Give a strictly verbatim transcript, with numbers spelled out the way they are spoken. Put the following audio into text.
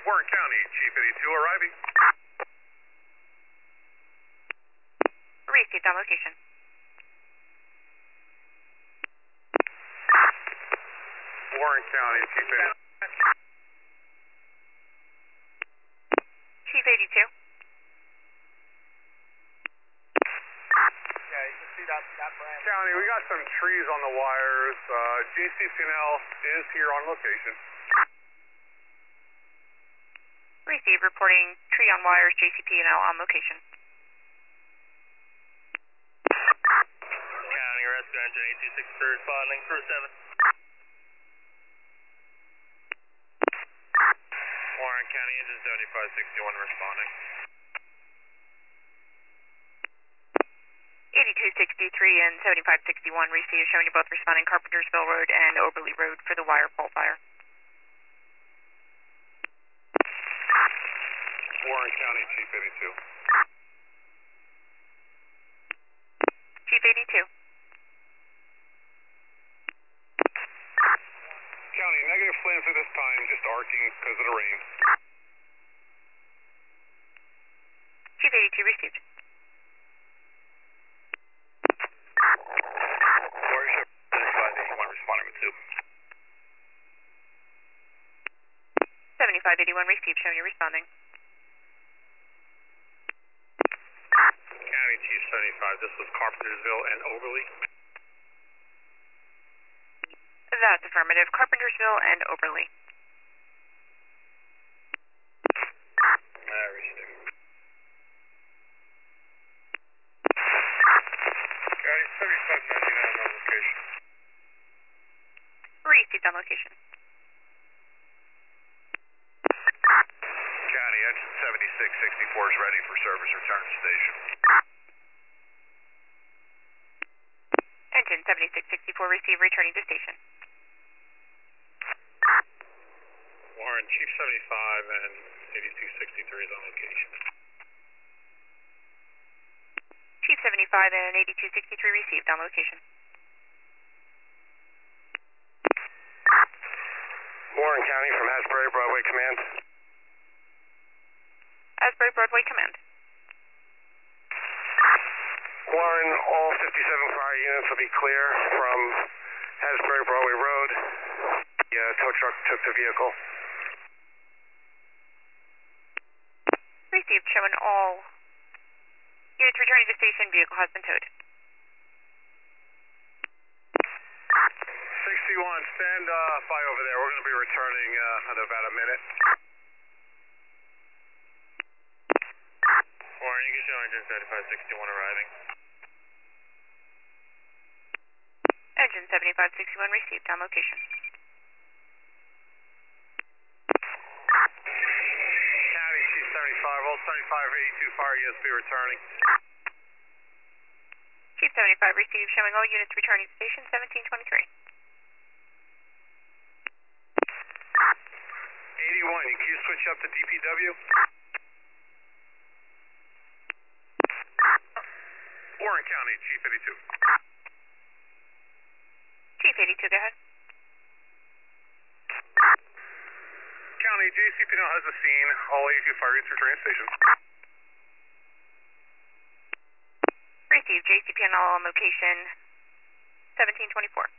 Warren County, Chief eighty-two arriving. Received on location. Warren County, Chief eighty-two. Chief eighty-two. Yeah, you can see that, that branch. County, we got some trees on the wires. Uh, J C P N L is here on location. Received, reporting tree on wires, J C P N L on location. County, rescue engine eight two six three responding, crew seven. Warren County, engine seventy-five sixty-one responding. eighty-two sixty-three and seventy-five sixty-one received, showing you both responding Carpentersville Road and Oberly Road for the wire pole fire. Warren County, Chief eighty-two. Chief eighty-two. County, negative flames at this time, just arcing because of the rain. Chief eighty-two received. Warrior Ship seventy-five eighty-one responding with two. seventy-five eighty-one received, showing you responding. County, Chief seventy-five, this was Carpentersville and Oberly. That's affirmative. Carpentersville and Oberly. I received. County, seventy-five ninety-nine on location. Received on location. County, engine seventy-six sixty-four is ready for service return to station. Engine seventy-six sixty-four received, returning to station. Warren, Chief seventy-five and eighty-two sixty-three is on location. Chief seventy-five and eighty-two sixty-three received, on location. Warren County from Asbury Broadway Command. Asbury Broadway Command. Warren, all fifty-seven fire units will be clear from Asbury Broadway Road. The uh, tow truck took the vehicle. Received, showing all units returning to station. Vehicle has been towed. sixty-one, stand uh, by over there. We're going to be returning uh, in about a minute. Warren, you can show engine seventy-five sixty-one arriving. Engine seventy-five sixty-one received, on location. County, Chief seventy-five, all seventy-five eighty-two fire units be returning. Chief seventy-five received, showing all units returning to station seventeen twenty-three. eighty-one, you can switch up to D P W? Warren County, Chief eighty-two. Chief eighty-two, go ahead. County, J C P N L has a scene. All eighty-two fire units returning to station. Received, J C P N L on location seventeen twenty-four.